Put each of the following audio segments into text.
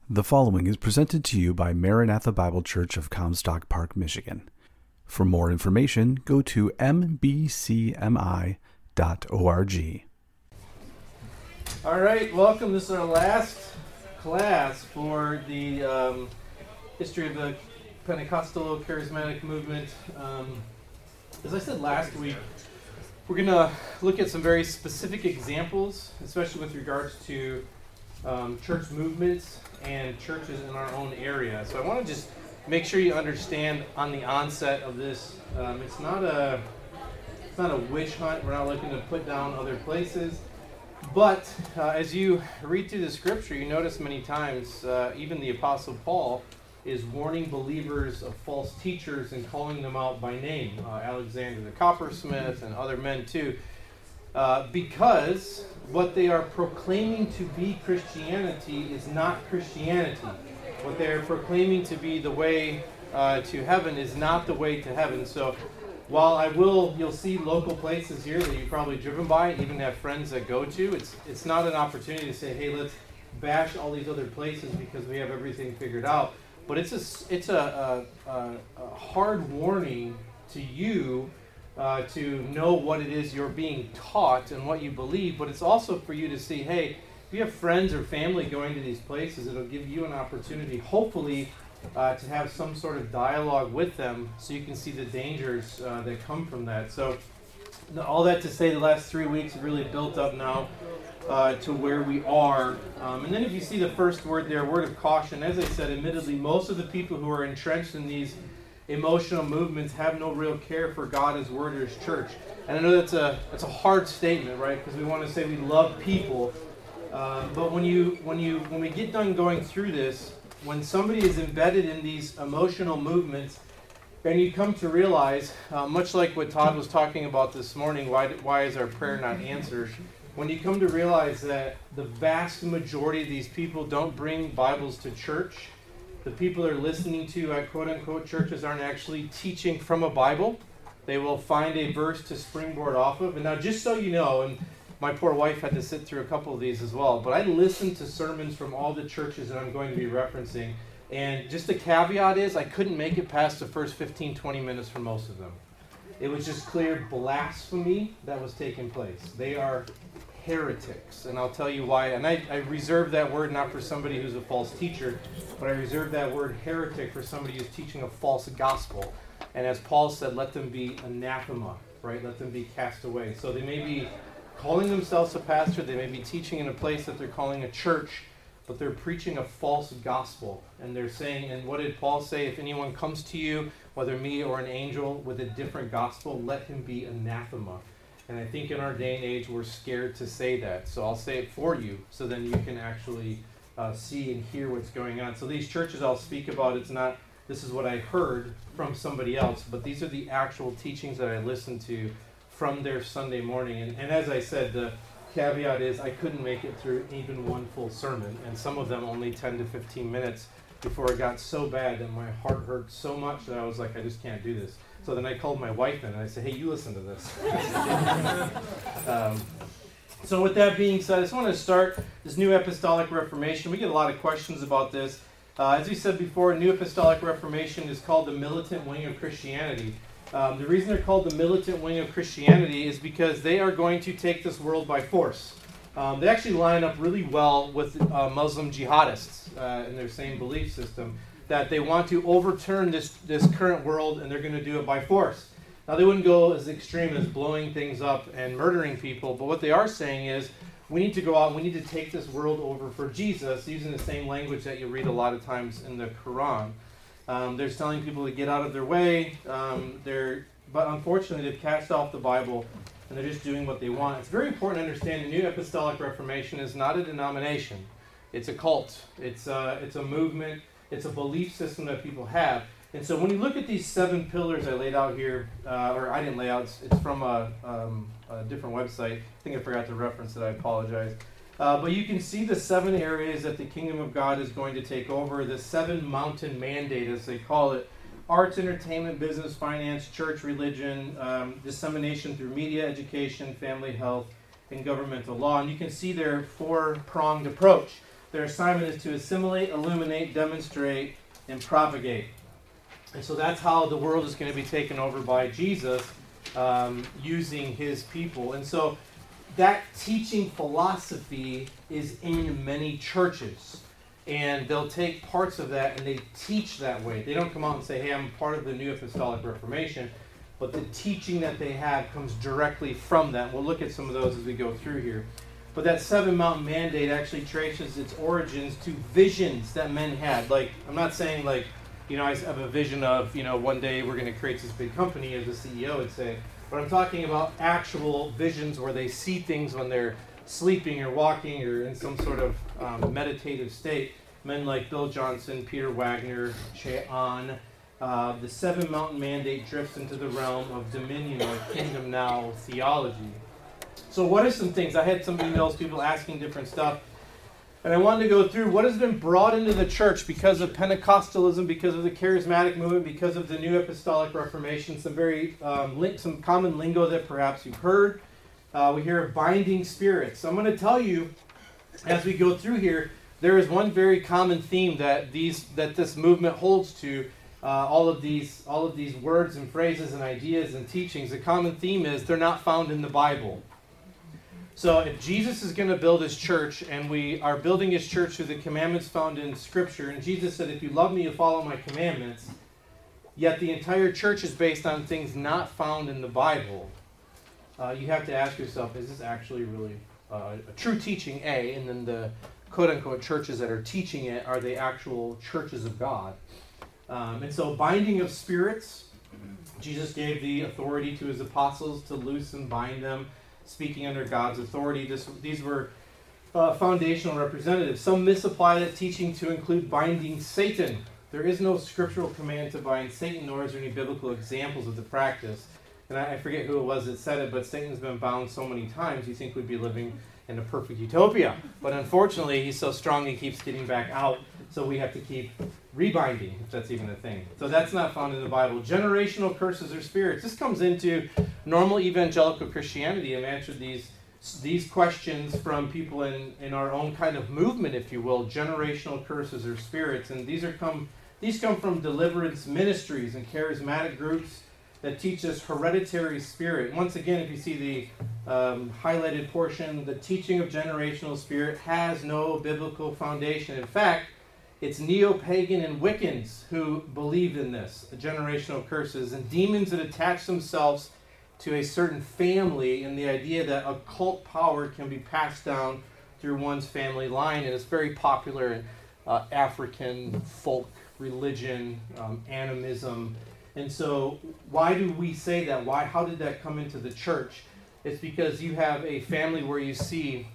The following is presented to you by Maranatha Bible Church of Comstock Park, Michigan. For more information, go to mbcmi.org. All right, welcome. This is our last class for the history of the Pentecostal charismatic movement. As I said last week, we're going to look at some very specific examples, especially with regards to church movements and churches in our own area. So I want to just make sure you understand on the onset of this, it's not a witch hunt. We're not looking to put down other places. But as you read through the scripture, you notice many times, even the Apostle Paul is warning believers of false teachers and calling them out by name. Alexander the coppersmith and other men too. Because what they are proclaiming to be Christianity is not Christianity. What they are proclaiming to be the way to heaven is not the way to heaven. So while you'll see local places here that you've probably driven by, even have friends that go to, it's not an opportunity to say, hey, let's bash all these other places because we have everything figured out. But it's a hard warning to you to know what it is you're being taught and what you believe, but it's also for you to see, hey, if you have friends or family going to these places, it'll give you an opportunity, hopefully, to have some sort of dialogue with them so you can see the dangers that come from that. So all that to say, the last 3 weeks have really built up now to where we are. And then if you see the first word there, word of caution, as I said, admittedly, most of the people who are entrenched in these emotional movements have no real care for God, His Word, or His church. And I know that's a hard statement, right? Because we want to say we love people. But when we get done going through this, when somebody is embedded in these emotional movements, and you come to realize, much like what Todd was talking about this morning, why is our prayer not answered? When you come to realize that the vast majority of these people don't bring Bibles to church, the people they're listening to at quote-unquote churches aren't actually teaching from a Bible. They will find a verse to springboard off of. And now just so you know, and my poor wife had to sit through a couple of these as well, but I listened to sermons from all the churches that I'm going to be referencing. And just the caveat is I couldn't make it past the first 15, 20 minutes for most of them. It was just clear blasphemy that was taking place. They are heretics, and I'll tell you why. And I reserve that word not for somebody who's a false teacher, but I reserve that word heretic for somebody who's teaching a false gospel. And as Paul said, let them be anathema, right? Let them be cast away. So they may be calling themselves a pastor, they may be teaching in a place that they're calling a church, but they're preaching a false gospel. And they're saying, and what did Paul say? If anyone comes to you, whether me or an angel, with a different gospel, let him be anathema. And I think in our day and age, we're scared to say that. So I'll say it for you, so then you can actually see and hear what's going on. So these churches I'll speak about, it's not, this is what I heard from somebody else, but these are the actual teachings that I listened to from their Sunday morning. And as I said, the caveat is I couldn't make it through even one full sermon, and some of them only 10 to 15 minutes before it got so bad that my heart hurt so much that I was like, I just can't do this. So then I called my wife in and I said, hey, you listen to this. So with that being said, I just want to start this New Apostolic Reformation. We get a lot of questions about this. As we said before, New Apostolic Reformation is called the militant wing of Christianity. The reason they're called the militant wing of Christianity is because they are going to take this world by force. They actually line up really well with Muslim jihadists in their same belief system, that they want to overturn this current world, and they're going to do it by force. Now, they wouldn't go as extreme as blowing things up and murdering people, but what they are saying is we need to go out and we need to take this world over for Jesus, using the same language that you read a lot of times in the Quran. They're telling people to get out of their way, but unfortunately they've cast off the Bible and they're just doing what they want. It's very important to understand the New Apostolic Reformation is not a denomination. It's a cult. It's a movement. It's a belief system that people have. And so when you look at these 7 pillars I laid out here, or I didn't lay out, it's from a different website. I think I forgot to reference it. I apologize. But you can see the 7 areas that the kingdom of God is going to take over, the 7 mountain mandate, as they call it. Arts, entertainment, business, finance, church, religion, dissemination through media, education, family health, and governmental law. And you can see their 4-pronged approach. Their assignment is to assimilate, illuminate, demonstrate, and propagate. And so that's how the world is going to be taken over by Jesus, using his people. And so that teaching philosophy is in many churches. And they'll take parts of that and they teach that way. They don't come out and say, hey, I'm part of the New Apostolic Reformation. But the teaching that they have comes directly from that. We'll look at some of those as we go through here. But that Seven Mountain Mandate actually traces its origins to visions that men had. Like, I'm not saying like, I have a vision of, one day we're going to create this big company, as the CEO would say. But I'm talking about actual visions where they see things when they're sleeping or walking or in some sort of meditative state. Men like Bill Johnson, Peter Wagner, Che Ahn. The Seven Mountain Mandate drifts into the realm of dominion or kingdom now theology. So what are some things? I had some emails, people asking different stuff. And I wanted to go through what has been brought into the church because of Pentecostalism, because of the charismatic movement, because of the New Apostolic Reformation. Some very some common lingo that perhaps you've heard. We hear of binding spirits. So I'm going to tell you, as we go through here, there is one very common theme that this movement holds to. All of these words and phrases and ideas and teachings. The common theme is they're not found in the Bible. So if Jesus is going to build his church, and we are building his church through the commandments found in Scripture, and Jesus said, if you love me, you follow my commandments, yet the entire church is based on things not found in the Bible, you have to ask yourself, is this actually really a true teaching, A, and then the quote-unquote churches that are teaching it, are they actual churches of God? And so binding of spirits, Jesus gave the authority to his apostles to loose and bind them, speaking under God's authority. These were foundational representatives. Some misapply that teaching to include binding Satan. There is no scriptural command to bind Satan, nor is there any biblical examples of the practice. And I forget who it was that said it, but Satan's been bound so many times, you think we'd be living in a perfect utopia. But unfortunately, he's so strong he keeps getting back out, so we have to keep rebinding, if that's even a thing. So that's not found in the Bible. Generational curses or spirits. This comes into normal evangelical Christianity. I've answered these questions from people in our own kind of movement, if you will, generational curses or spirits. And these come from deliverance ministries and charismatic groups that teach us hereditary spirit. Once again, if you see the highlighted portion, the teaching of generational spirit has no biblical foundation. In fact, it's neo-pagan and Wiccans who believed in this, the generational curses, and demons that attach themselves to a certain family, and the idea that occult power can be passed down through one's family line. And it's very popular in African folk religion, animism. And so why do we say that? How did that come into the church? It's because you have a family where you see,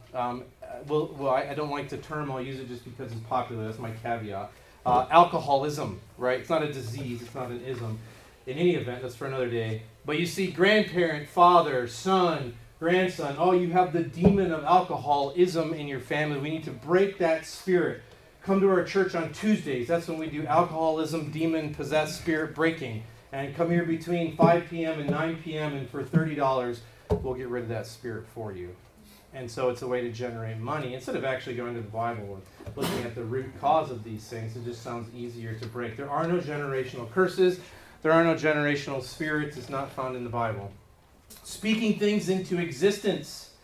I don't like the term, I'll use it just because it's popular, that's my caveat. Alcoholism, right? It's not a disease, it's not an ism. In any event, that's for another day. But you see grandparent, father, son, grandson, you have the demon of alcoholism in your family. We need to break that spirit. Come to our church on Tuesdays. That's when we do alcoholism, demon-possessed spirit breaking. And come here between 5 p.m. and 9 p.m. and for $30, we'll get rid of that spirit for you. And so it's a way to generate money. Instead of actually going to the Bible and looking at the root cause of these things, it just sounds easier to break. There are no generational curses. There are no generational spirits. It's not found in the Bible. Speaking things into existence.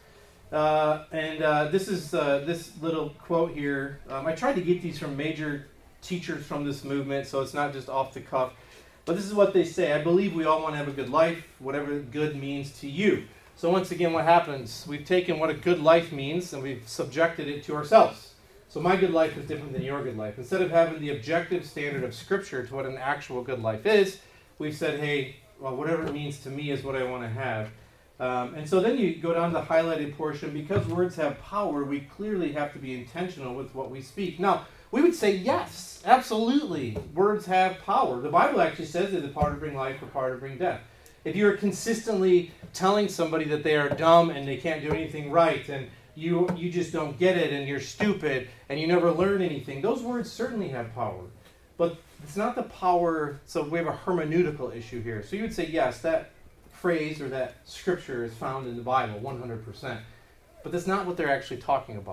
This is this little quote here. I tried to get these from major teachers from this movement, so it's not just off the cuff. But this is what they say. I believe we all want to have a good life, whatever good means to you. So once again, what happens? We've taken what a good life means and we've subjected it to ourselves. So my good life is different than your good life. Instead of having the objective standard of Scripture to what an actual good life is, we've said, hey, well, whatever it means to me is what I want to have. And so then you go down to the highlighted portion. Because words have power, we clearly have to be intentional with what we speak. Now, we would say, yes, absolutely, words have power. The Bible actually says they're the power to bring life or power to bring death. If you're consistently telling somebody that they are dumb and they can't do anything right, and you just don't get it, and you're stupid, and you never learn anything, those words certainly have power. But it's not the power, so we have a hermeneutical issue here. So you would say, yes, that phrase or that scripture is found in the Bible, 100%. But that's not what they're actually talking about.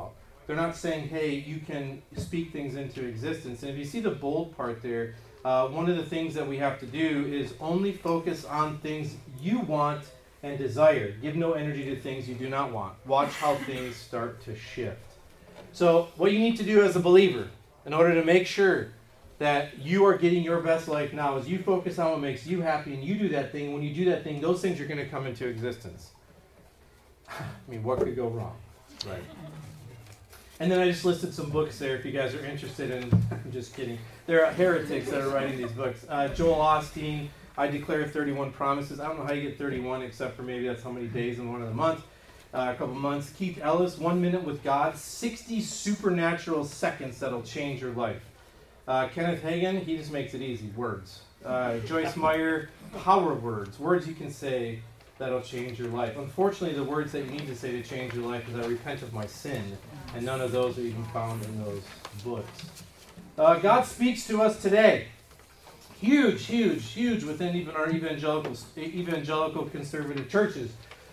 They're not saying, hey, you can speak things into existence. And if you see the bold part there, one of the things that we have to do is only focus on things you want and desire. Give no energy to things you do not want. Watch how things start to shift. So what you need to do as a believer, in order to make sure that you are getting your best life now, is you focus on what makes you happy and you do that thing. When you do that thing, those things are going to come into existence. I mean, what could go wrong? Right. And then I just listed some books there if you guys are interested in. I'm just kidding. There are heretics that are writing these books. Joel Osteen, I Declare 31 Promises. I don't know how you get 31 except for maybe that's how many days in one of the months. A couple months. Keith Ellis, 1 Minute with God, 60 supernatural seconds that'll change your life. Kenneth Hagin, he just makes it easy. Words. Joyce Meyer, Power Words. Words you can say that'll change your life. Unfortunately, the words that you need to say to change your life is, I repent of my sin. And none of those are even found in those books. God speaks to us today. Huge within even our evangelical conservative churches.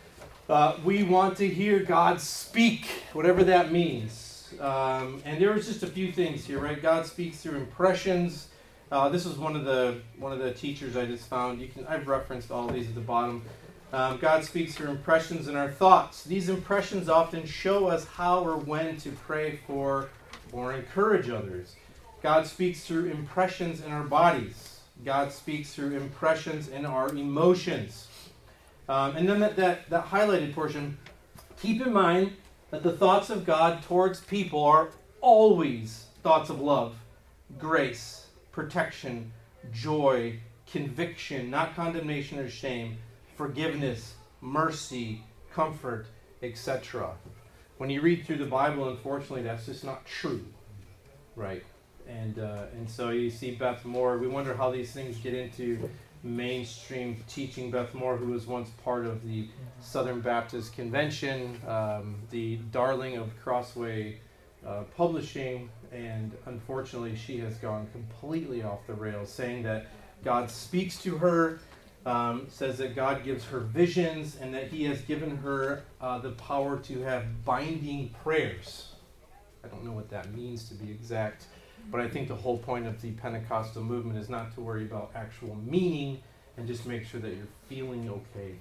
We want to hear God speak, whatever that means. And there was just a few things here, right? God speaks through impressions. This was one of the teachers I just found. I've referenced all these at the bottom. God speaks through impressions in our thoughts. These impressions often show us how or when to pray for or encourage others. God speaks through impressions in our bodies. God speaks through impressions in our emotions. And then that highlighted portion, keep in mind that the thoughts of God towards people are always thoughts of love, grace, protection, joy, conviction, not condemnation or shame, forgiveness, mercy, comfort, etc. When you read through the Bible, unfortunately, that's just not true, right? And so you see Beth Moore. We wonder how these things get into mainstream teaching. Beth Moore, who was once part of the Southern Baptist Convention, the darling of Crossway Publishing, and unfortunately she has gone completely off the rails, saying that God speaks to her, says that God gives her visions, and that he has given her the power to have binding prayers. I don't know what that means to be exact, but I think the whole point of the Pentecostal movement is not to worry about actual meaning and just make sure that you're feeling okay.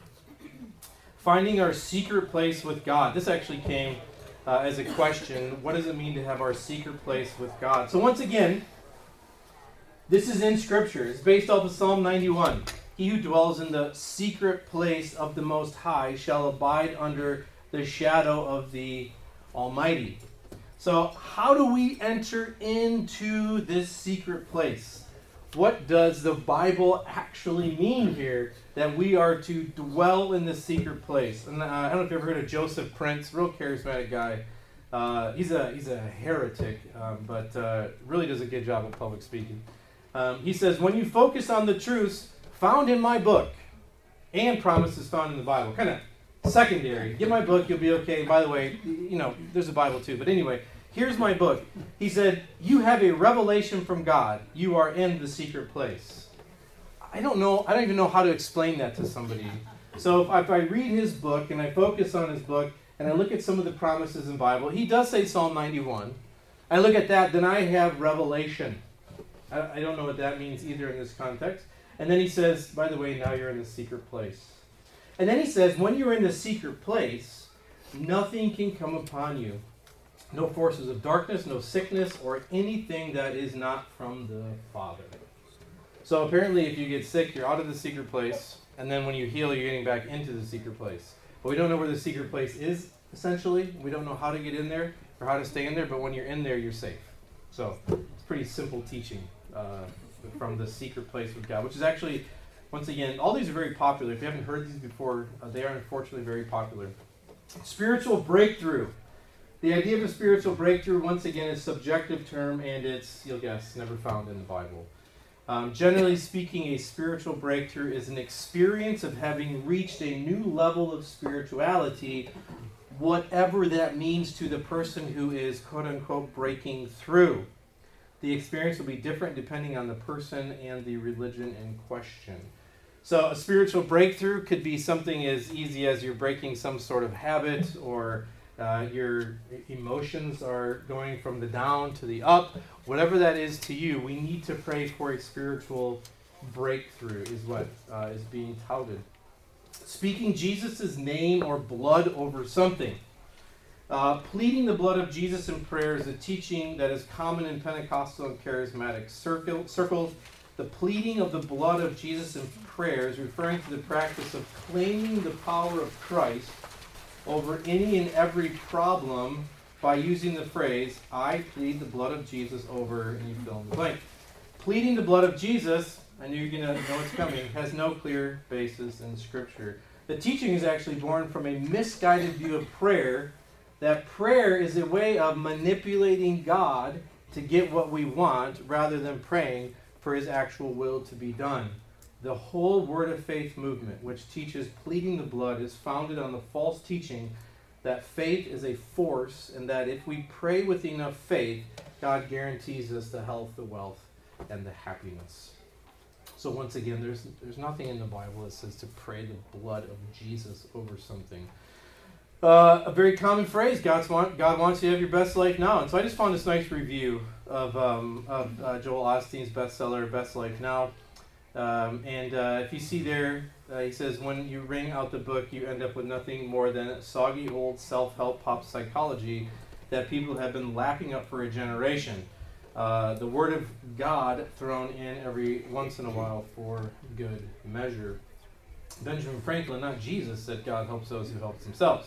Finding our secret place with God. This actually came as a question. What does it mean to have our secret place with God? So once again, this is in Scripture. It's based off of Psalm 91. He who dwells in the secret place of the Most High shall abide under the shadow of the Almighty. So how do we enter into this secret place? What does the Bible actually mean here that we are to dwell in the secret place? And I don't know if you've ever heard of Joseph Prince, real charismatic guy. He's a heretic, but really does a good job of public speaking. He says, when you focus on the truths found in my book and promises found in the Bible, kind of secondary. Get my book, you'll be okay. By the way, there's a Bible too. But anyway, here's my book. He said, you have a revelation from God. You are in the secret place. I don't even know how to explain that to somebody. So if I read his book and I focus on his book and I look at some of the promises in the Bible, he does say Psalm 91. I look at that, then I have revelation. I don't know what that means either in this context. And then he says, by the way, now you're in the secret place. And then he says, when you're in the secret place, nothing can come upon you. No forces of darkness, no sickness, or anything that is not from the Father. So apparently if you get sick, you're out of the secret place, and then when you heal, you're getting back into the secret place. But we don't know where the secret place is, essentially. We don't know how to get in there or how to stay in there, but when you're in there, you're safe. So it's pretty simple teaching from the secret place with God, which is actually, once again, all these are very popular. If you haven't heard these before, they are unfortunately very popular. Spiritual breakthrough. The idea of a spiritual breakthrough, once again, is a subjective term, and it's, you'll guess, never found in the Bible. Generally speaking, a spiritual breakthrough is an experience of having reached a new level of spirituality, whatever that means to the person who is, quote-unquote, breaking through. The experience will be different depending on the person and the religion in question. So a spiritual breakthrough could be something as easy as you're breaking some sort of habit or your emotions are going from the down to the up, whatever that is to you, we need to pray for a spiritual breakthrough is what is being touted. Speaking Jesus' name or blood over something. Pleading the blood of Jesus in prayer is a teaching that is common in Pentecostal and charismatic circles. The pleading of the blood of Jesus in prayer is referring to the practice of claiming the power of Christ over any and every problem by using the phrase, I plead the blood of Jesus over, and you fill in the blank. Pleading the blood of Jesus, I knew you're going to know what's coming, has no clear basis in Scripture. The teaching is actually born from a misguided view of prayer, that prayer is a way of manipulating God to get what we want rather than praying for His actual will to be done. The whole Word of Faith movement, which teaches pleading the blood, is founded on the false teaching that faith is a force and that if we pray with enough faith, God guarantees us the health, the wealth, and the happiness. So once again, there's nothing in the Bible that says to pray the blood of Jesus over something. A very common phrase, God wants you to have your best life now. And so I just found this nice review of Joel Osteen's bestseller, Best Life Now. If you see there, he says, when you wring out the book, you end up with nothing more than soggy old self-help pop psychology that people have been lapping up for a generation. The Word of God thrown in every once in a while for good measure. Benjamin Franklin, not Jesus, said God helps those who help themselves.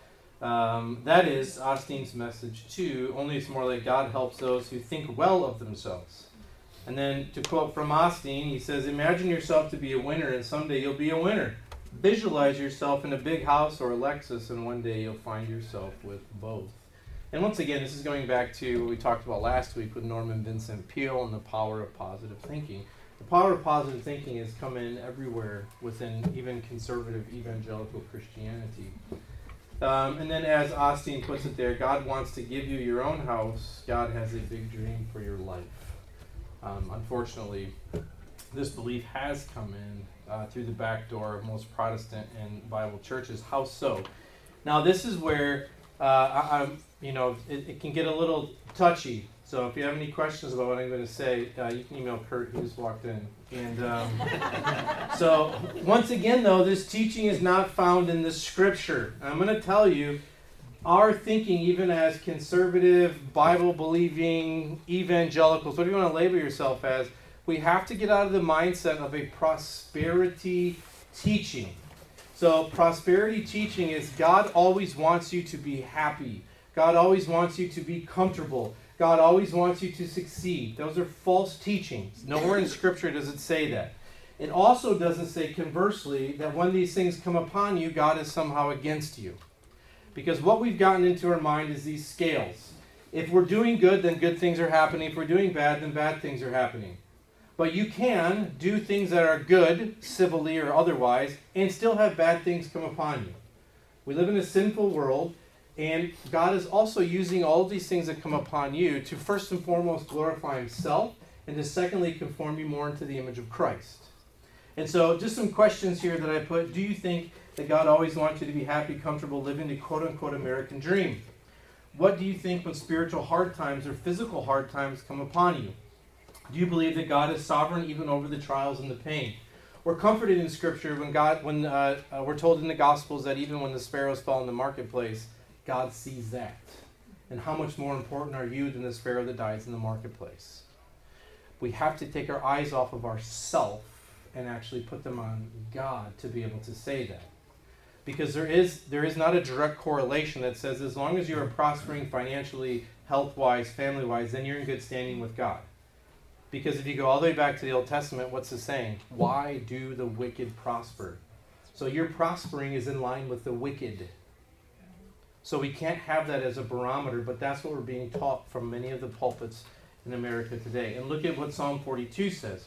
That is Osteen's message too, only it's more like God helps those who think well of themselves. And then to quote from Osteen, he says, imagine yourself to be a winner and someday you'll be a winner. Visualize yourself in a big house or a Lexus and one day you'll find yourself with both. And once again, this is going back to what we talked about last week with Norman Vincent Peale and the power of positive thinking. The power of positive thinking has come in everywhere within even conservative evangelical Christianity. And then as Osteen puts it there, God wants to give you your own house. God has a big dream for your life. Unfortunately, this belief has come in through the back door of most Protestant and Bible churches. How so? Now, this is where it can get a little touchy. So if you have any questions about what I'm going to say, you can email Kurt, who just walked in. And so once again, though, this teaching is not found in the Scripture. I'm going to tell you, our thinking, even as conservative, Bible-believing evangelicals, whatever you want to label yourself as, we have to get out of the mindset of a prosperity teaching. So prosperity teaching is God always wants you to be happy. God always wants you to be comfortable. God always wants you to succeed. Those are false teachings. Nowhere in Scripture does it say that. It also doesn't say, conversely, that when these things come upon you, God is somehow against you. Because what we've gotten into our mind is these scales. If we're doing good, then good things are happening. If we're doing bad, then bad things are happening. But you can do things that are good, civilly or otherwise, and still have bad things come upon you. We live in a sinful world, and God is also using all of these things that come upon you to first and foremost glorify Himself, and to secondly conform you more into the image of Christ. And so just some questions here that I put. Do you think that God always wants you to be happy, comfortable, living the quote-unquote American dream? What do you think when spiritual hard times or physical hard times come upon you? Do you believe that God is sovereign even over the trials and the pain? We're comforted in Scripture when we're told in the Gospels that even when the sparrows fall in the marketplace, God sees that. And how much more important are you than the sparrow that dies in the marketplace? We have to take our eyes off of ourself and actually put them on God to be able to say that. Because there is not a direct correlation that says as long as you are prospering financially, health-wise, family-wise, then you're in good standing with God. Because if you go all the way back to the Old Testament, what's it saying? Why do the wicked prosper? So your prospering is in line with the wicked. So we can't have that as a barometer, but that's what we're being taught from many of the pulpits in America today. And look at what Psalm 42 says.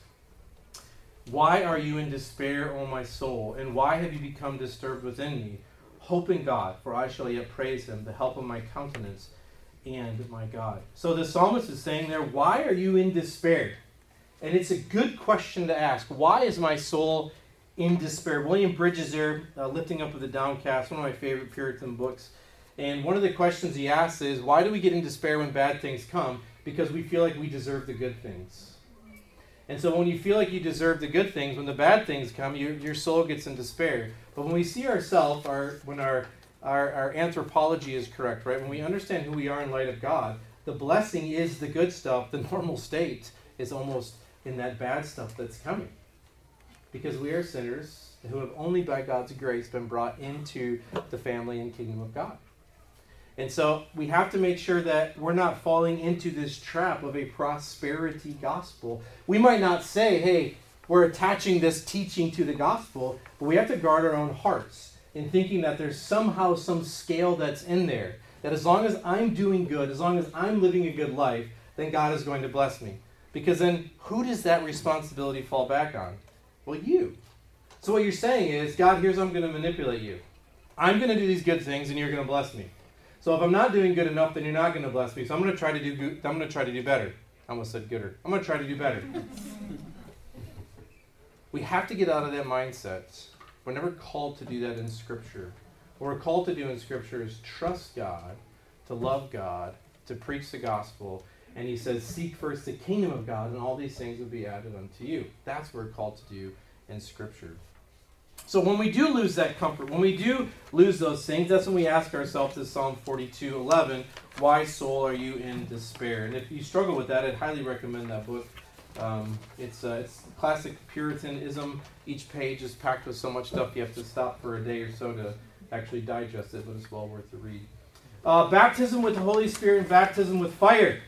Why are you in despair, O my soul? And why have you become disturbed within me? Hope in God, for I shall yet praise Him, the help of my countenance and my God. So the psalmist is saying there, why are you in despair? And it's a good question to ask. Why is my soul in despair? William Bridges there, Lifting Up of the Downcast, one of my favorite Puritan books. And one of the questions he asks is, why do we get in despair when bad things come? Because we feel like we deserve the good things. And so when you feel like you deserve the good things, when the bad things come, your soul gets in despair. But when we see ourselves, when our anthropology is correct, right? When we understand who we are in light of God, the blessing is the good stuff. The normal state is almost in that bad stuff that's coming. Because we are sinners who have only by God's grace been brought into the family and kingdom of God. And so we have to make sure that we're not falling into this trap of a prosperity gospel. We might not say, hey, we're attaching this teaching to the gospel, but we have to guard our own hearts in thinking that there's somehow some scale that's in there. That as long as I'm doing good, as long as I'm living a good life, then God is going to bless me. Because then who does that responsibility fall back on? Well, you. So what you're saying is, God, here's how I'm going to manipulate you. I'm going to do these good things and you're going to bless me. So if I'm not doing good enough, then you're not going to bless me. So I'm going to try to do good. I'm going to try to do better. I almost said gooder. I'm going to try to do better. We have to get out of that mindset. We're never called to do that in Scripture. What we're called to do in Scripture is trust God, to love God, to preach the gospel. And he says, seek first the kingdom of God, and all these things will be added unto you. That's what we're called to do in Scripture. So when we do lose that comfort, when we do lose those things, that's when we ask ourselves this Psalm 42:11, why soul are you in despair? And if you struggle with that, I'd highly recommend that book. It's classic Puritanism. Each page is packed with so much stuff you have to stop for a day or so to actually digest it, but it's well worth the read. Baptism with the Holy Spirit and baptism with fire.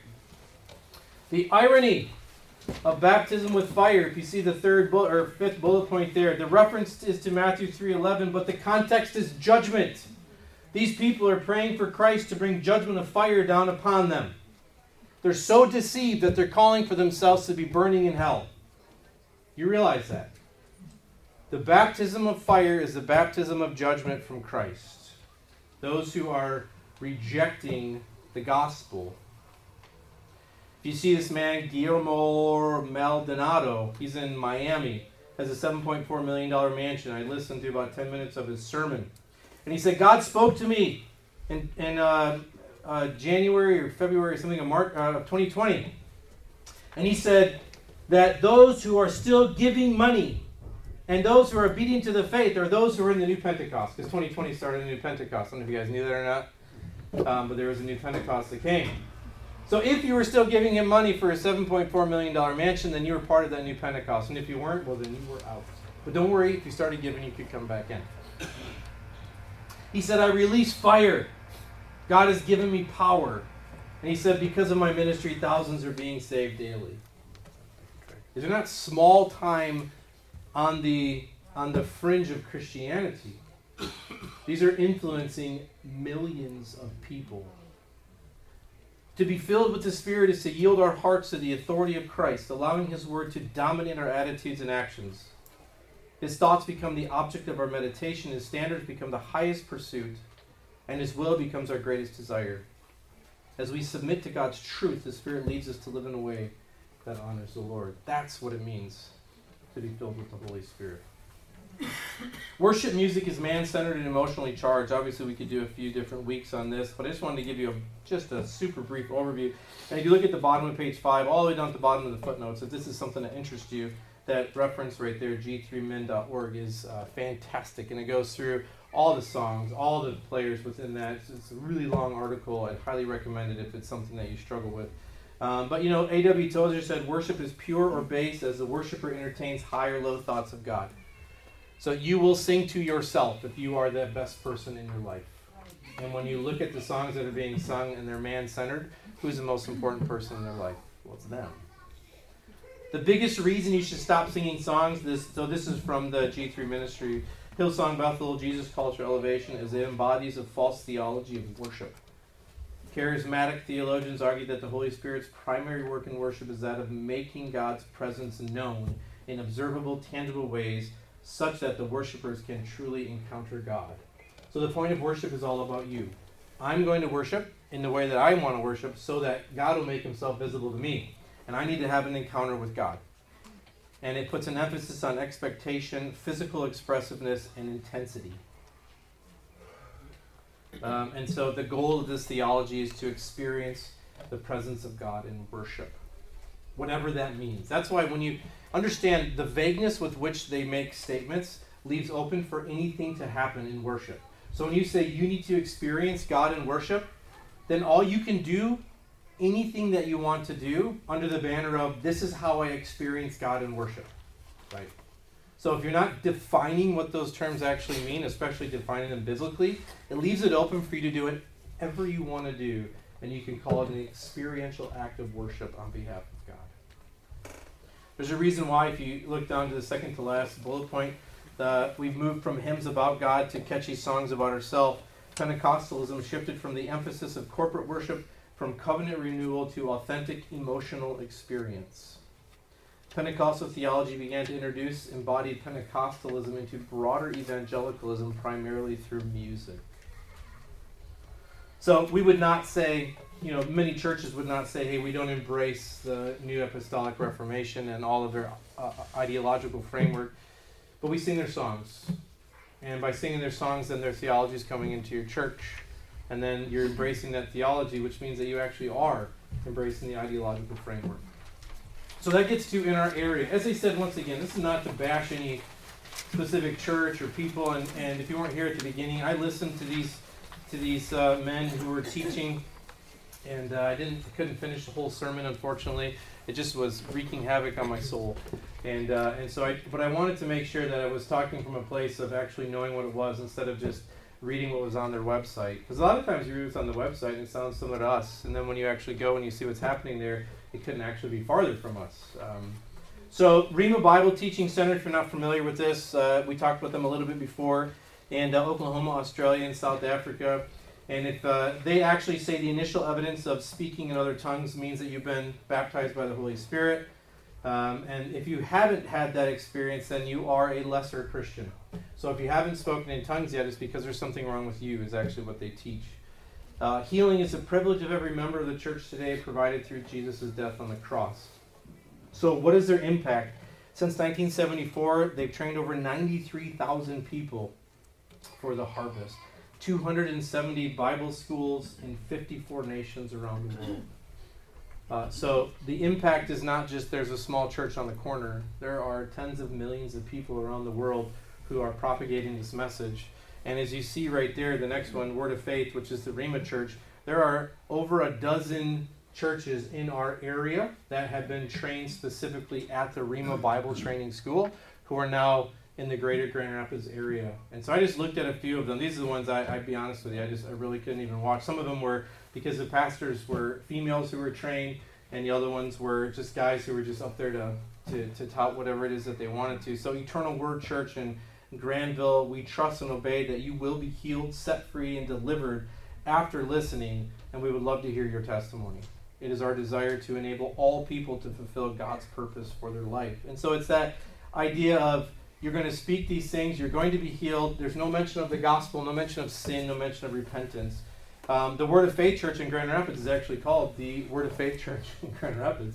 The irony of baptism with fire, if you see the fifth bullet point there, the reference is to Matthew 3:11, but the context is judgment. These people are praying for Christ to bring judgment of fire down upon them. They're so deceived that they're calling for themselves to be burning in hell. You realize that? The baptism of fire is the baptism of judgment from Christ. Those who are rejecting the gospel. If you see this man, Guillermo Maldonado, he's in Miami, has a $7.4 million mansion. I listened to about 10 minutes of his sermon. And he said, God spoke to me in January or February or something of 2020. And he said that those who are still giving money and those who are obedient to the faith are those who are in the new Pentecost. Because 2020 started a new Pentecost. I don't know if you guys knew that or not. But there was a new Pentecost that came. So if you were still giving him money for a $7.4 million mansion, then you were part of that new Pentecost. And if you weren't, well, then you were out. But don't worry, if you started giving, you could come back in. He said, I release fire. God has given me power. And he said, because of my ministry, thousands are being saved daily. These are not small time on the fringe of Christianity. These are influencing millions of people. To be filled with the Spirit is to yield our hearts to the authority of Christ, allowing His Word to dominate our attitudes and actions. His thoughts become the object of our meditation, His standards become the highest pursuit, and His will becomes our greatest desire. As we submit to God's truth, the Spirit leads us to live in a way that honors the Lord. That's what it means to be filled with the Holy Spirit. Worship music is man-centered and emotionally charged. Obviously, we could do a few different weeks on this, but I just wanted to give you just a super brief overview. And if you look at the bottom of page 5, all the way down to the bottom of the footnotes, if this is something that interests you, that reference right there, g3min.org, is fantastic. And it goes through all the songs, all the players within that. It's a really long article. I'd highly recommend it if it's something that you struggle with. But you know, A.W. Tozer said, worship is pure or base as the worshiper entertains high or low thoughts of God. So you will sing to yourself if you are the best person in your life. And when you look at the songs that are being sung and they're man-centered, who's the most important person in their life? Well, it's them. The biggest reason you should stop singing songs, this is from the G3 Ministry, Hillsong Bethel, Jesus Culture Elevation, is it embodies a false theology of worship. Charismatic theologians argue that the Holy Spirit's primary work in worship is that of making God's presence known in observable, tangible ways such that the worshipers can truly encounter God. So the point of worship is all about you. I'm going to worship in the way that I want to worship so that God will make Himself visible to me. And I need to have an encounter with God. And it puts an emphasis on expectation, physical expressiveness, and intensity. And so the goal of this theology is to experience the presence of God in worship, whatever that means. That's why when you understand the vagueness with which they make statements leaves open for anything to happen in worship. So when you say you need to experience God in worship, then all you can do, anything that you want to do under the banner of this is how I experience God in worship, right? So if you're not defining what those terms actually mean, especially defining them biblically, it leaves it open for you to do whatever you want to do, and you can call it an experiential act of worship on behalf of God. There's a reason why, if you look down to the second to last bullet point, we've moved from hymns about God to catchy songs about ourselves. Pentecostalism shifted from the emphasis of corporate worship from covenant renewal to authentic emotional experience. Pentecostal theology began to introduce embodied Pentecostalism into broader evangelicalism, primarily through music. So we would not say, many churches would not say, hey, we don't embrace the New Apostolic Reformation and all of their ideological framework, but we sing their songs. And by singing their songs, then their theology is coming into your church. And then you're embracing that theology, which means that you actually are embracing the ideological framework. So that gets to in our area. As I said, once again, this is not to bash any specific church or people. And if you weren't here at the beginning, I listened to these men who were teaching, and I couldn't finish the whole sermon, unfortunately. It just was wreaking havoc on my soul. But I wanted to make sure that I was talking from a place of actually knowing what it was instead of just reading what was on their website. Because a lot of times you read what's on the website and it sounds similar to us, and then when you actually go and you see what's happening there, it couldn't actually be farther from us. So Rhema Bible Teaching Center, if you're not familiar with this, we talked about them a little bit before, and Oklahoma, Australia, and South Africa. And if they actually say the initial evidence of speaking in other tongues means that you've been baptized by the Holy Spirit. And if you haven't had that experience, then you are a lesser Christian. So if you haven't spoken in tongues yet, it's because there's something wrong with you, is actually what they teach. Healing is a privilege of every member of the church today, provided through Jesus' death on the cross. So what is their impact? Since 1974, they've trained over 93,000 people for the harvest. 270 Bible schools in 54 nations around the world. So the impact is not just there's a small church on the corner. There are tens of millions of people around the world who are propagating this message. And as you see right there, the next one, Word of Faith, which is the Rhema Church, there are over a dozen churches in our area that have been trained specifically at the Rhema Bible Training School who are now in the greater Grand Rapids area. And so I just looked at a few of them. These are the ones I'd be honest with you, I really couldn't even watch. Some of them were because the pastors were females who were trained, and the other ones were just guys who were just up there to tout whatever it is that they wanted to. So Eternal Word Church in Granville, we trust and obey that you will be healed, set free, and delivered after listening, and we would love to hear your testimony. It is our desire to enable all people to fulfill God's purpose for their life. And so it's that idea of you're going to speak these things, you're going to be healed. There's no mention of the gospel, no mention of sin, no mention of repentance. The Word of Faith Church in Grand Rapids is actually called the Word of Faith Church in Grand Rapids.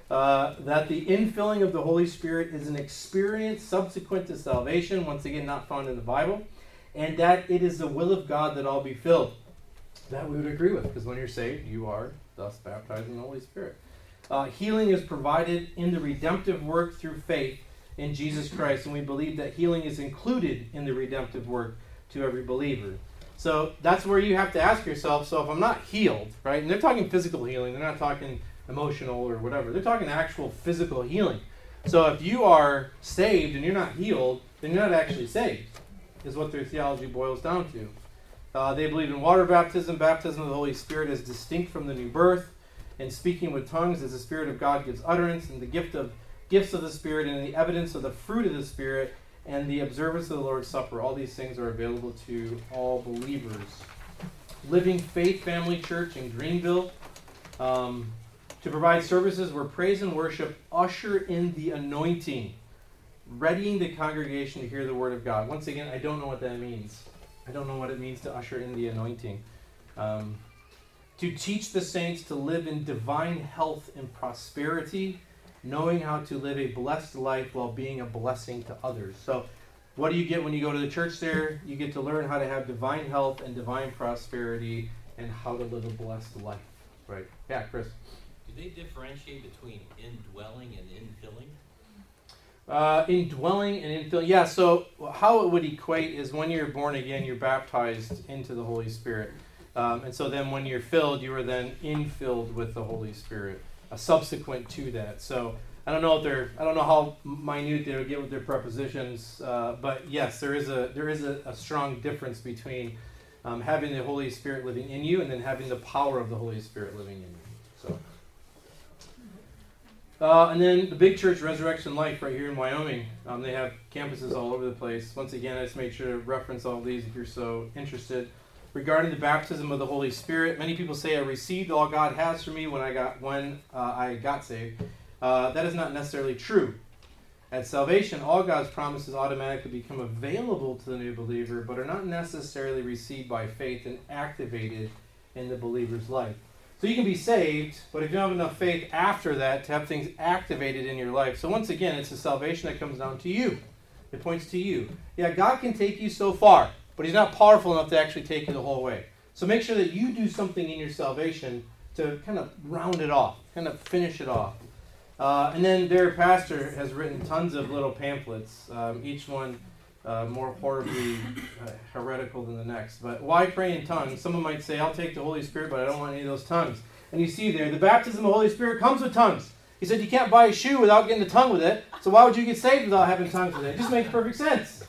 That the infilling of the Holy Spirit is an experience subsequent to salvation, once again not found in the Bible, and that it is the will of God that all be filled. That we would agree with, because when you're saved, you are thus baptized in the Holy Spirit. Healing is provided in the redemptive work through faith in Jesus Christ, and we believe that healing is included in the redemptive work to every believer. So that's where you have to ask yourself, so if I'm not healed, right, and they're talking physical healing, they're not talking emotional or whatever, they're talking actual physical healing. So if you are saved and you're not healed, then you're not actually saved, is what their theology boils down to. They believe in water baptism. Baptism of the Holy Spirit is distinct from the new birth, and speaking with tongues as the Spirit of God gives utterance, and the gifts of the Spirit, and the evidence of the fruit of the Spirit, and the observance of the Lord's Supper. All these things are available to all believers. Living Faith Family Church in Greenville, to provide services where praise and worship usher in the anointing, readying the congregation to hear the word of God. Once again, I don't know what that means. I don't know what it means to usher in the anointing. To teach the saints to live in divine health and prosperity, knowing how to live a blessed life while being a blessing to others. So What do you get when you go to the church there? You get to learn how to have divine health and divine prosperity and how to live a blessed life. Right? Yeah, Chris. Do they differentiate between indwelling and infilling? Indwelling and infilling. Yeah, so how it would equate is when you're born again, you're baptized into the Holy Spirit. And so then when you're filled, you are then infilled with the Holy Spirit, subsequent to that. So I don't know how minute they would get with their prepositions, but yes, there is a strong difference between having the Holy Spirit living in you and then having the power of the Holy Spirit living in you. So. And then the big church, Resurrection Life, right here in Wyoming. They have campuses all over the place. Once again, I just made sure to reference all these if you're so interested. Regarding the baptism of the Holy Spirit, many people say I received all God has for me when I got saved. That is not necessarily true. At salvation, all God's promises automatically become available to the new believer, but are not necessarily received by faith and activated in the believer's life. So you can be saved, but if you don't have enough faith after that to have things activated in your life. So once again, it's the salvation that comes down to you. It points to you. Yeah, God can take you so far, but he's not powerful enough to actually take you the whole way. So make sure that you do something in your salvation to kind of round it off, kind of finish it off. And then their pastor has written tons of little pamphlets, each one more horribly heretical than the next. But why pray in tongues? Someone might say, I'll take the Holy Spirit, but I don't want any of those tongues. And you see there, the baptism of the Holy Spirit comes with tongues. He said you can't buy a shoe without getting the tongue with it, so why would you get saved without having tongues with it? It just makes perfect sense.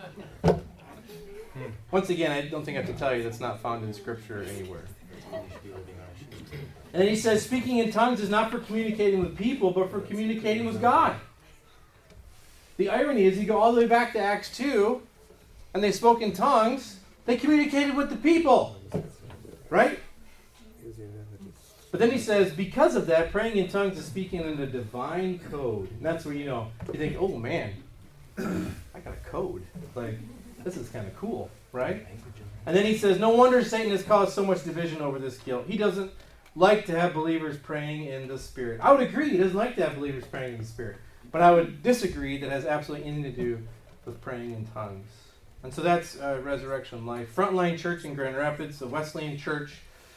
Once again, I don't think I have to tell you that's not found in Scripture anywhere. And then he says, speaking in tongues is not for communicating with people, but for communicating with God. The irony is, you go all the way back to Acts 2, and they spoke in tongues, they communicated with the people. Right? But then he says, because of that, praying in tongues is speaking in the divine code. And that's where, you think, oh man, I got a code. Like, this is kind of cool, right? And then he says, no wonder Satan has caused so much division over this guilt. He doesn't like to have believers praying in the Spirit. I would agree, he doesn't like to have believers praying in the Spirit. But I would disagree that it has absolutely anything to do with praying in tongues. And so that's Resurrection Life. Frontline Church in Grand Rapids, the Wesleyan Church.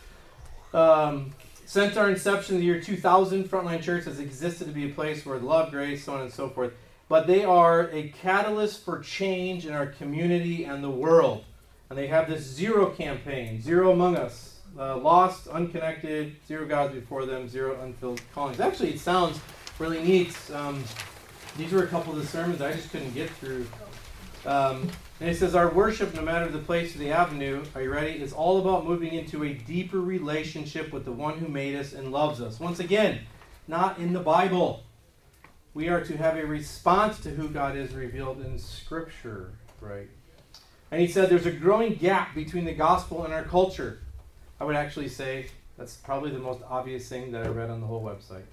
Since our inception in the year 2000, Frontline Church has existed to be a place where love, grace, so on and so forth. But they are a catalyst for change in our community and the world. And they have this zero campaign, zero among us. Lost, unconnected, zero gods before them, zero unfilled callings. Actually, it sounds really neat. These were a couple of the sermons I just couldn't get through. And it says, our worship, no matter the place or the avenue, are you ready? Is all about moving into a deeper relationship with the one who made us and loves us. Once again, not in the Bible. We are to have a response to who God is revealed in Scripture, right? And he said there's a growing gap between the gospel and our culture. I would actually say that's probably the most obvious thing that I read on the whole website.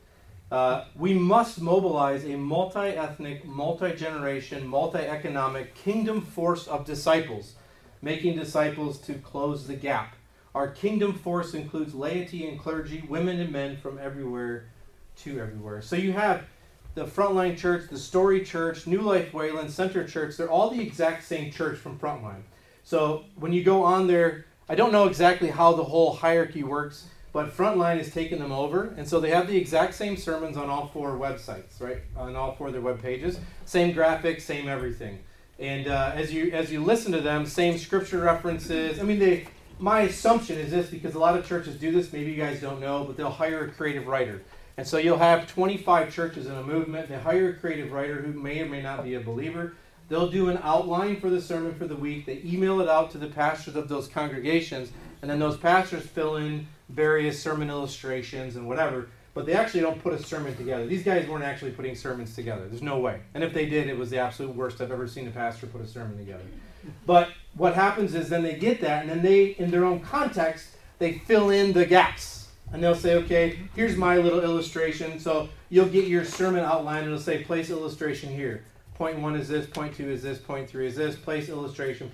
We must mobilize a multi-ethnic, multi-generation, multi-economic kingdom force of disciples, making disciples to close the gap. Our kingdom force includes laity and clergy, women and men from everywhere to everywhere. So you have the Frontline Church, the Story Church, New Life Wayland, Center Church. They're all the exact same church from Frontline. So when you go on there, I don't know exactly how the whole hierarchy works, but Frontline has taken them over, and so they have the exact same sermons on all four websites, right? On all four of their web pages, same graphics, same everything. And as you listen to them, same scripture references. I mean, my assumption is this, because a lot of churches do this. Maybe you guys don't know, but they'll hire a creative writer, and so you'll have 25 churches in a movement. They hire a creative writer who may or may not be a believer. They'll do an outline for the sermon for the week. They email it out to the pastors of those congregations, and then those pastors fill in various sermon illustrations and whatever, but they actually don't put a sermon together. These guys weren't actually putting sermons together. There's no way. And if they did, it was the absolute worst I've ever seen a pastor put a sermon together. But what happens is then they get that, and then they, in their own context, they fill in the gaps. And they'll say, okay, here's my little illustration. So you'll get your sermon outline, and it'll say, place illustration here. Point 1 is this, point 2 is this, point 3 is this, place illustration,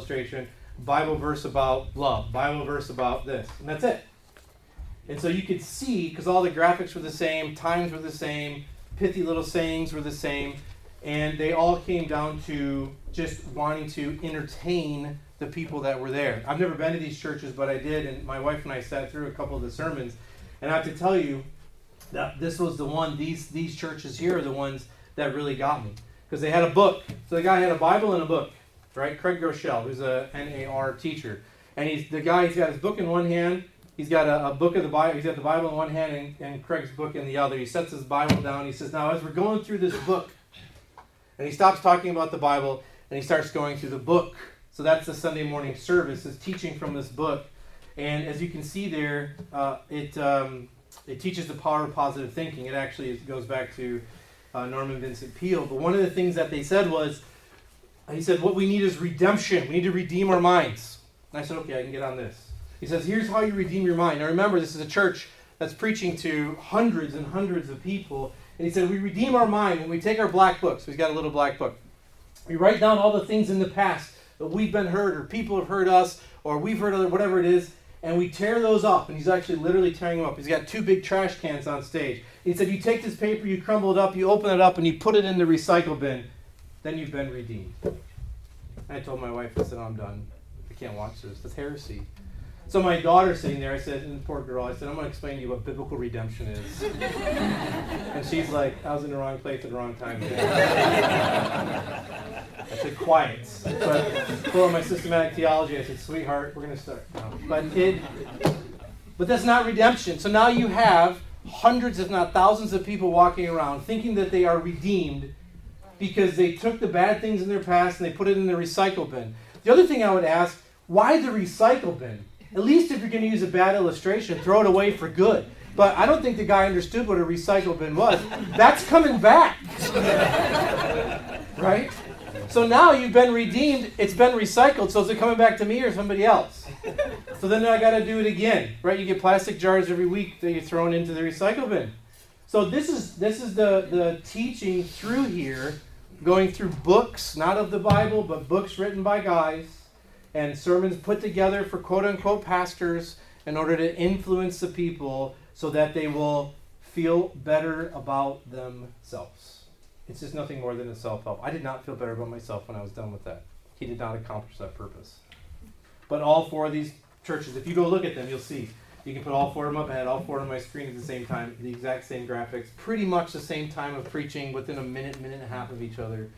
Bible verse about love, Bible verse about this. And that's it. And so you could see, because all the graphics were the same, times were the same, pithy little sayings were the same, And they all came down to just wanting to entertain the people that were there. I've never been to these churches, but I did, and my wife and I sat through a couple of the sermons. And I have to tell you that this was the one, these churches here are the ones that really got me. Because they had a book. So the guy had a Bible and a book, right? Craig Groeschel, who's a NAR teacher. And he's got his book in one hand. He's got a book of the Bible. He's got the Bible in one hand and Craig's book in the other. He sets his Bible down. He says, now as we're going through this book, and he stops talking about the Bible, and he starts going through the book. So that's the Sunday morning service, is teaching from this book. And as you can see there, it teaches the power of positive thinking. It actually goes back to Norman Vincent Peale. But one of the things that they said was, he said, what we need is redemption. We need to redeem our minds. And I said, okay, I can get on this. He says, here's how you redeem your mind. Now remember, this is a church that's preaching to hundreds and hundreds of people. And he said, we redeem our mind when we take our black books. He's got a little black book. We write down all the things in the past that we've been hurt, or people have hurt us, or we've hurt other, whatever it is, and we tear those up. And he's actually literally tearing them up. He's got 2 big trash cans on stage. He said, you take this paper, you crumble it up, you open it up, and you put it in the recycle bin. Then you've been redeemed. I told my wife, I said, I'm done. I can't watch this. That's heresy. So my daughter's sitting there, I said, and the poor girl, I said, I'm going to explain to you what biblical redemption is. And she's like, I was in the wrong place at the wrong time. I said, quiet. But for my systematic theology, I said, sweetheart, we're going to start. No. But that's not redemption. So now you have hundreds, if not thousands of people walking around thinking that they are redeemed because they took the bad things in their past and they put it in the recycle bin. The other thing I would ask, why the recycle bin? At least if you're going to use a bad illustration, throw it away for good. But I don't think the guy understood what a recycle bin was. That's coming back. Right? So now you've been redeemed, it's been recycled, so is it coming back to me or somebody else? So then I got to do it again. Right? You get plastic jars every week that you're throwing into the recycle bin. So this is the teaching through here, going through books, not of the Bible, but books written by guys, and sermons put together for quote-unquote pastors in order to influence the people so that they will feel better about themselves. It's just nothing more than a self-help. I did not feel better about myself when I was done with that. He did not accomplish that purpose. But all 4 of these churches, if you go look at them, you'll see. You can put all 4 of them up. I had all 4 on my screen at the same time, the exact same graphics, pretty much the same time of preaching, within a minute, minute and a half of each other.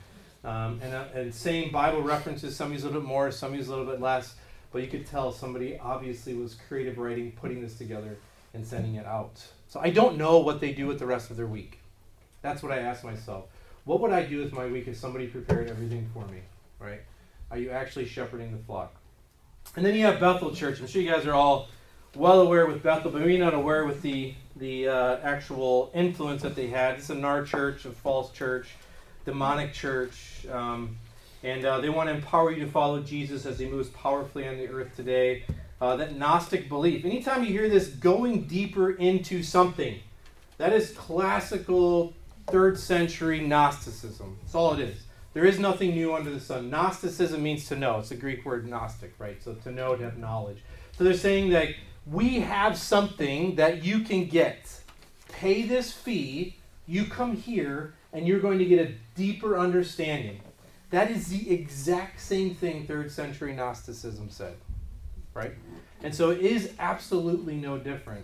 And same Bible references, some use a little bit more, some use a little bit less, but you could tell somebody obviously was creative writing, putting this together and sending it out. So I don't know what they do with the rest of their week. That's what I asked myself. What would I do with my week if somebody prepared everything for me, right? Are you actually shepherding the flock? And then you have Bethel Church. I'm sure you guys are all well aware with Bethel, but maybe not aware with the actual influence that they had. It's a NAR church, a false church, demonic church, and they want to empower you to follow Jesus as he moves powerfully on the earth today. That Gnostic belief. Anytime you hear this, going deeper into something, that is classical 3rd century Gnosticism. That's all it is. There is nothing new under the sun. Gnosticism means to know. It's the Greek word gnostic, right? So to know, to have knowledge. So they're saying that we have something that you can get. Pay this fee, you come here, and you're going to get a deeper understanding. That is the exact same thing 3rd century Gnosticism said, right? And so it is absolutely no different.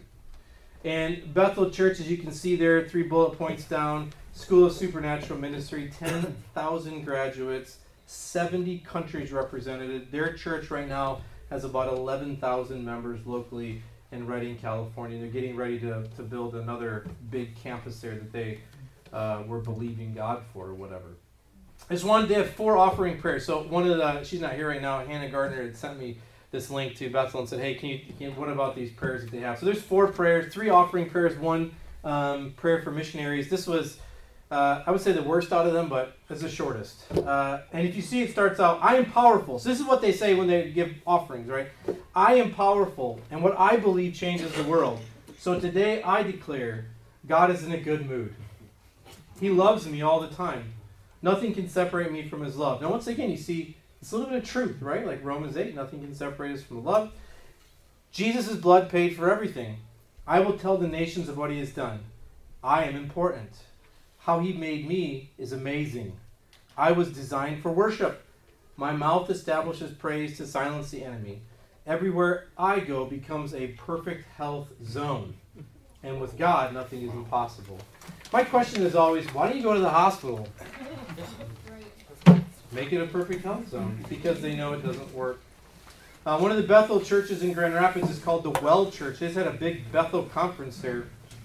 And Bethel Church, as you can see there, 3 bullet points down, School of Supernatural Ministry, 10,000 graduates, 70 countries represented. Their church right now has about 11,000 members locally in Redding, California. They're getting ready to build another big campus there that they were believing God for or whatever. I just wanted to have 4 offering prayers. So one of the, she's not here right now, Hannah Gardner had sent me this link to Bethel and said, hey, can you what about these prayers that they have? So there's 4 prayers, 3 offering prayers, 1 prayer for missionaries. This was, I would say, the worst out of them, but it's the shortest. And if you see, it starts out, I am powerful. So this is what they say when they give offerings, right? I am powerful, and what I believe changes the world. So today I declare, God is in a good mood. He loves me all the time. Nothing can separate me from his love. Now, once again, you see, it's a little bit of truth, right? Like Romans 8, nothing can separate us from love. Jesus' blood paid for everything. I will tell the nations of what he has done. I am important. How he made me is amazing. I was designed for worship. My mouth establishes praise to silence the enemy. Everywhere I go becomes a perfect health zone. And with God, nothing is impossible. My question is always, why don't you go to the hospital? Make it a perfect health zone. Because they know it doesn't work. One of the Bethel churches in Grand Rapids is called the Well Church. They just had a big Bethel conference there.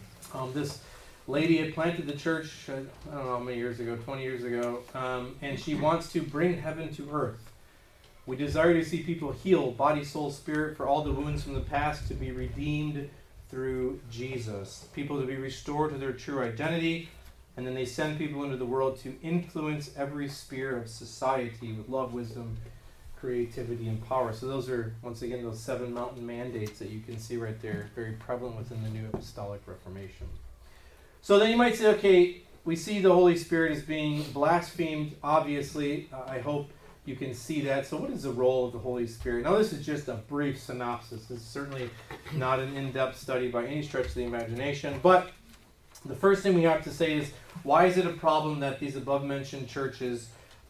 This lady had planted the church, I don't know how many years ago, 20 years ago, and she wants to bring heaven to earth. We desire to see people healed, body, soul, spirit, for all the wounds from the past to be redeemed through Jesus. People to be restored to their true identity, and then they send people into the world to influence every sphere of society with love, wisdom, creativity, and power. So those are, once again, those 7 mountain mandates that you can see right there, very prevalent within the New Apostolic Reformation. So then you might say, okay, we see the Holy Spirit as being blasphemed, obviously. I hope you can see that. So what is the role of the Holy Spirit? Now, this is just a brief synopsis. This is certainly not an in-depth study by any stretch of the imagination. But the first thing we have to say is, why is it a problem that these above-mentioned churches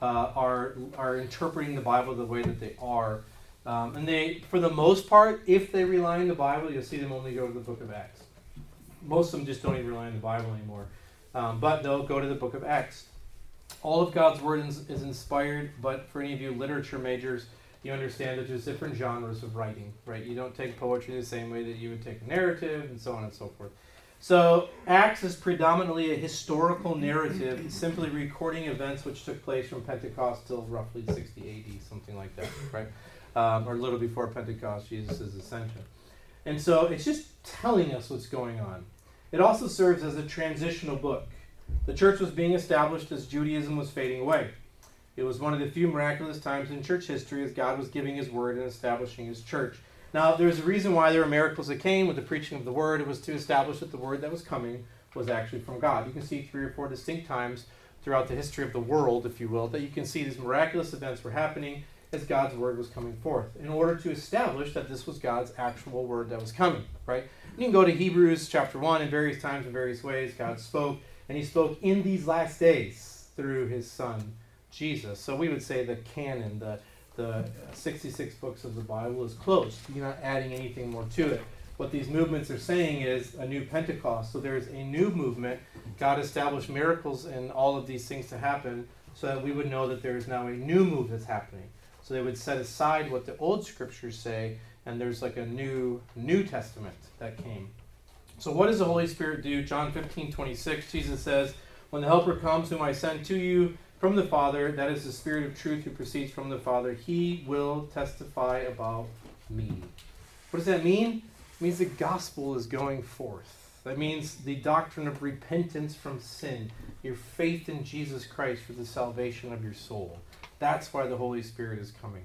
are interpreting the Bible the way that they are? And they, for the most part, if they rely on the Bible, you'll see them only go to the book of Acts. Most of them just don't even rely on the Bible anymore. But they'll go to the book of Acts. All of God's word is inspired, but for any of you literature majors, you understand that there's different genres of writing, right? You don't take poetry the same way that you would take a narrative, and so on and so forth. So Acts is predominantly a historical narrative, simply recording events which took place from Pentecost till roughly 60 AD, something like that, right? Or a little before Pentecost, Jesus' ascension. And so it's just telling us what's going on. It also serves as a transitional book. The church was being established as Judaism was fading away. It was one of the few miraculous times in church history as God was giving his word and establishing his church. Now, there's a reason why there were miracles that came with the preaching of the word. It was to establish that the word that was coming was actually from God. You can see 3 or 4 distinct times throughout the history of the world, if you will, that you can see these miraculous events were happening as God's word was coming forth, in order to establish that this was God's actual word that was coming, right? And you can go to Hebrews chapter 1, in various times, in various ways, God spoke, and he spoke in these last days through his son, Jesus. So we would say the canon, the 66 books of the Bible is closed. You're not adding anything more to it. What these movements are saying is a new Pentecost. So there's a new movement. God established miracles and all of these things to happen so that we would know that there is now a new move that's happening. So they would set aside what the old scriptures say, and there's like a New Testament that came. So what does the Holy Spirit do? John 15:26, Jesus says, "When the Helper comes, whom I send to you from the Father, that is the Spirit of truth who proceeds from the Father, he will testify about me." What does that mean? It means the gospel is going forth. That means the doctrine of repentance from sin, your faith in Jesus Christ for the salvation of your soul. That's why the Holy Spirit is coming.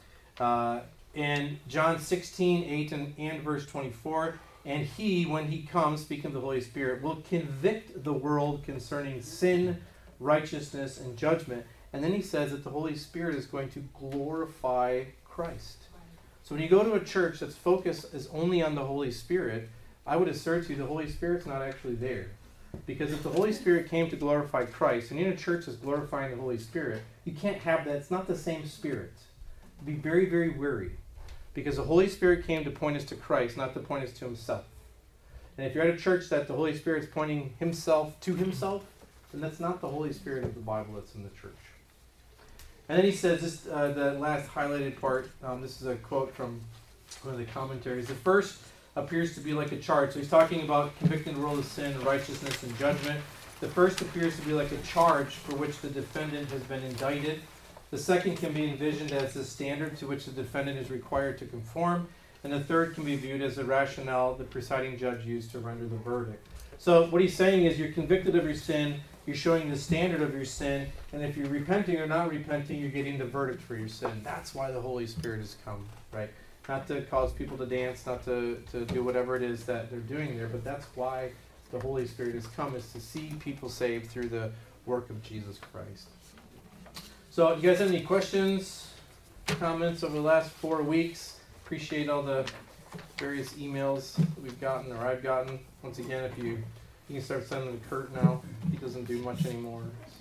And John 16:8 and verse 24, "And he, when he comes," speaking of the Holy Spirit, "will convict the world concerning sin, righteousness, and judgment." And then he says that the Holy Spirit is going to glorify Christ. So when you go to a church that's focused is only on the Holy Spirit, I would assert to you the Holy Spirit's not actually there. Because if the Holy Spirit came to glorify Christ, and in a church is glorifying the Holy Spirit, you can't have that. It's not the same Spirit. Be very, very wary. Because the Holy Spirit came to point us to Christ, not to point us to himself. And if you're at a church that the Holy Spirit's pointing himself to himself, then that's not the Holy Spirit of the Bible that's in the church. And then he says, this, the last highlighted part, this is a quote from one of the commentaries. The first appears to be like a charge. So he's talking about convicting the world of sin, righteousness, and judgment. The first appears to be like a charge for which the defendant has been indicted. The second can be envisioned as the standard to which the defendant is required to conform. And the third can be viewed as the rationale the presiding judge used to render the verdict. So what he's saying is you're convicted of your sin, you're showing the standard of your sin, and if you're repenting or not repenting, you're getting the verdict for your sin. That's why the Holy Spirit has come, right? Not to cause people to dance, not to do whatever it is that they're doing there, but that's why the Holy Spirit has come, is to see people saved through the work of Jesus Christ. So, you guys have any questions, comments over the last 4 weeks? Appreciate all the various emails that we've gotten, or I've gotten. Once again, if you You can start sending to Kurt now. He doesn't do much anymore. So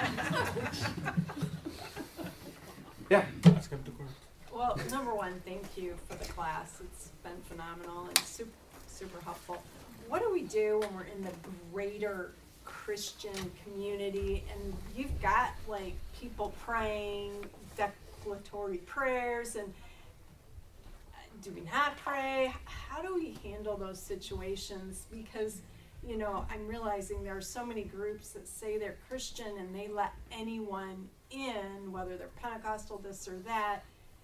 yeah. Well, number one, thank you for the class. It's been phenomenal and super, super helpful. What do we do when we're in the greater Christian community and you've got like people praying declaratory prayers, and do we not pray? How do we handle those situations? Because, you know, I'm realizing there are so many groups that say they're Christian and they let anyone in, whether they're Pentecostal, this or that.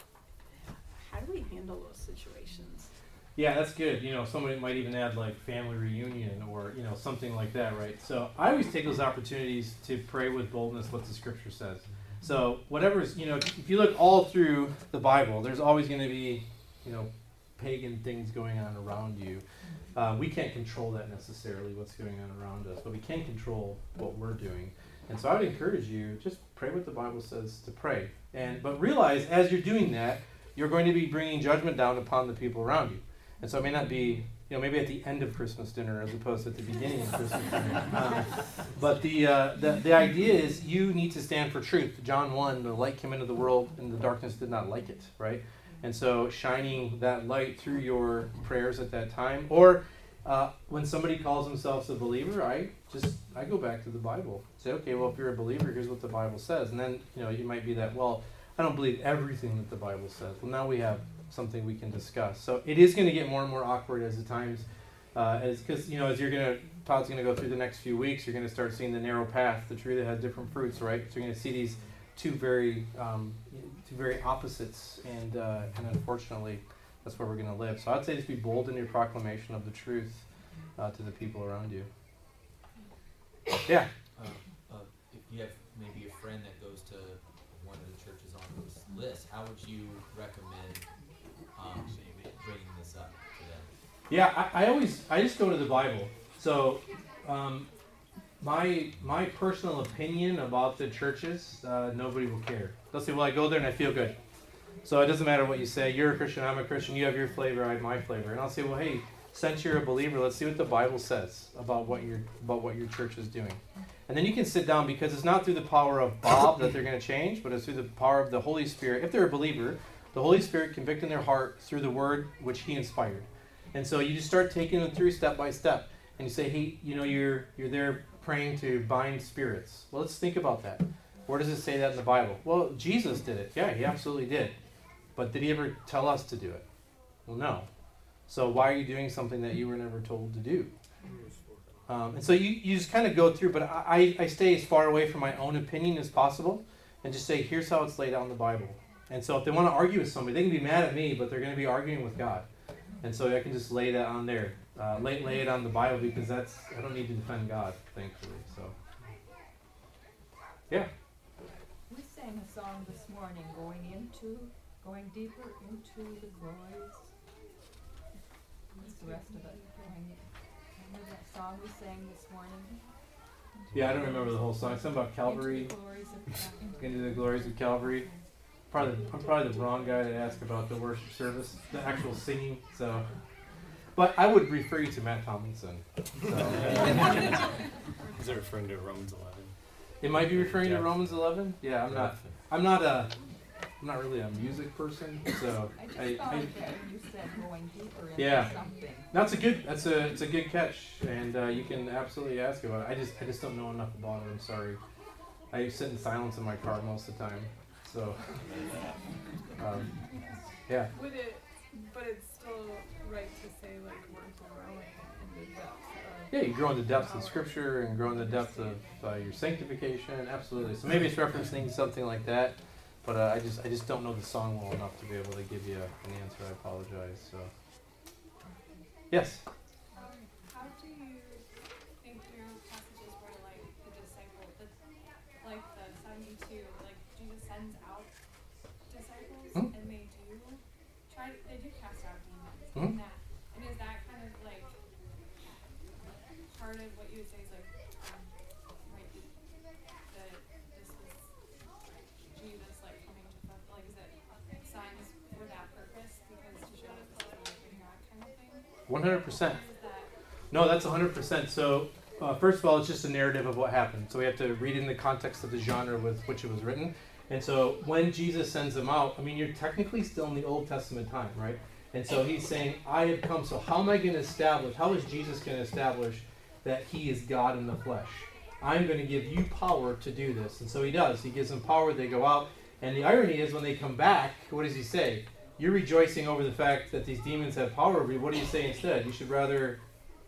How do we handle those situations? Yeah, that's good. You know, somebody might even add like family reunion or, you know, something like that, right? So I always take those opportunities to pray with boldness what the scripture says. So whatever's, you know, if you look all through the Bible, there's always going to be, you know, pagan things going on around you. We can't control that necessarily, what's going on around us, but we can control what we're doing. And so I would encourage you, just pray what the Bible says to pray. But realize as you're doing that, you're going to be bringing judgment down upon the people around you. And so it may not be, you know, maybe at the end of Christmas dinner as opposed to at the beginning of Christmas dinner. But the idea is you need to stand for truth. John 1, the light came into the world and the darkness did not like it, right? And so shining that light through your prayers at that time. Or when somebody calls themselves a believer, I go back to the Bible. Say, okay, well, if you're a believer, here's what the Bible says. And then, you know, you might be that, well, I don't believe everything that the Bible says. Well, now we have something we can discuss. So it is going to get more and more awkward as the times, because, you know, as Todd's going to go through the next few weeks, you're going to start seeing the narrow path, the tree that has different fruits, right? So you're going to see these two very opposites, and unfortunately, that's where we're going to live. So I'd say just be bold in your proclamation of the truth to the people around you. Yeah. If you have maybe a friend that goes to one of the churches on this list, how would you recommend bringing this up to them? Yeah, I just go to the Bible. So my personal opinion about the churches, nobody will care. They'll say, well, I go there and I feel good. So it doesn't matter what you say. You're a Christian, I'm a Christian, you have your flavor, I have my flavor. And I'll say, well, hey, since you're a believer, let's see what the Bible says about what your church is doing. And then you can sit down, because it's not through the power of Bob that they're going to change, but it's through the power of the Holy Spirit. If they're a believer, the Holy Spirit convicting their heart through the Word which He inspired. And so you just start taking them through step by step. And you say, hey, you know, you're there praying to bind spirits. Well, let's think about that. Where does it say that in the Bible? Well, Jesus did it. Yeah, He absolutely did. But did He ever tell us to do it? Well, no. So why are you doing something that you were never told to do? And so you just kind of go through, but I stay as far away from my own opinion as possible and just say, here's how it's laid out in the Bible. And so if they want to argue with somebody, they can be mad at me, but they're going to be arguing with God. And so I can just lay that on there, lay it on the Bible, because I don't need to defend God, thankfully. So, yeah. We sang a song this morning, going deeper into the glories. What's the rest of it? Remember that song we sang this morning? Yeah, I don't remember the whole song. It's something about Calvary. Into the glories of Calvary. I'm probably the wrong guy to ask about the worship service, the actual singing. So, but I would refer you to Matt Tomlinson. So. Is it referring to Romans 11? It might be referring to Romans 11. Yeah, I'm not really a music person, so I just thought that you said going deeper into something. It's a good catch, and you can absolutely ask about it. I just don't know enough about it. I'm sorry. I sit in silence in my car most of the time, so yeah. But it's still right to say like we're growing in the depth of. Yeah, you grow in the depths of Scripture and grow in the depth of your sanctification. Absolutely. So maybe it's referencing something like that. But I just don't know the song well enough to be able to give you an answer. I apologize. So, yes. How do you think through passages where, like, the disciples, like the 72, like Jesus sends out disciples, and they do cast out demons, and that, and is that kind of like part of what you would say is like, right, that this was Jesus like coming to fulfill, like, is it signs for that purpose, because to show that this is like God kind of thing? 100%. No, that's 100%. So first of all, it's just a narrative of what happened. So we have to read in the context of the genre with which it was written. And so when Jesus sends them out, I mean, you're technically still in the Old Testament time, right? And so he's saying, I have come. So how am I going to establish, how is Jesus going to establish that he is God in the flesh? I'm going to give you power to do this. And so he does. He gives them power. They go out. And the irony is when they come back, what does he say? You're rejoicing over the fact that these demons have power over you. What do you say instead? You should rather...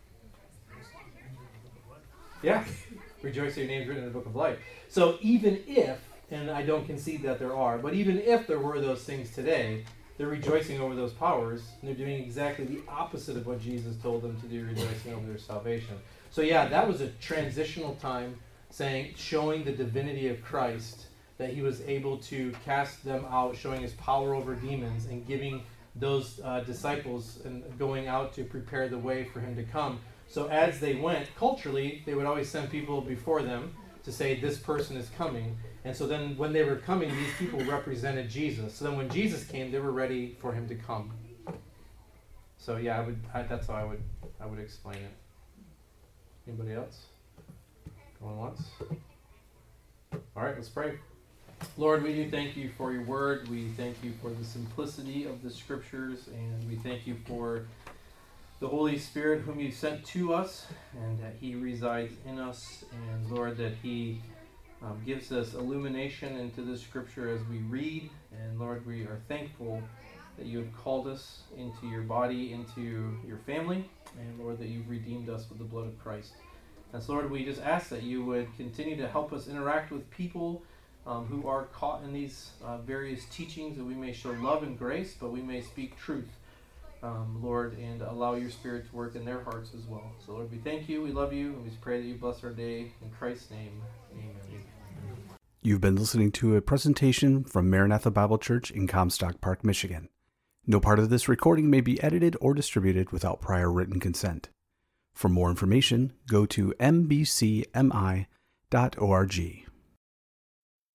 Yeah, rejoice that your name's written in the book of life. So even if, and I don't concede that there are, but even if there were those things today, they're rejoicing over those powers, and they're doing exactly the opposite of what Jesus told them to do, rejoicing over their salvation. So yeah, that was a transitional time, showing the divinity of Christ, that he was able to cast them out, showing his power over demons, and giving those disciples and going out to prepare the way for him to come. So as they went, culturally, they would always send people before them to say, this person is coming. And so then when they were coming, these people represented Jesus. So then when Jesus came, they were ready for him to come. So yeah, that's how I would explain it. Anybody else? Going once? All right, let's pray. Lord, we do thank you for your word. We thank you for the simplicity of the scriptures, and we thank you for the Holy Spirit whom you sent to us, and that he resides in us, and Lord, that he gives us illumination into the scripture as we read. And Lord, we are thankful that you have called us into your body, into your family, and Lord, that you've redeemed us with the blood of Christ. And so Lord, we just ask that you would continue to help us interact with people who are caught in these various teachings, that we may show love and grace, but we may speak truth, Lord, and allow your Spirit to work in their hearts as well. So Lord, we thank you, we love you, and we pray that you bless our day. In Christ's name, amen. You've been listening to a presentation from Maranatha Bible Church in Comstock Park, Michigan. No part of this recording may be edited or distributed without prior written consent. For more information, go to mbcmi.org.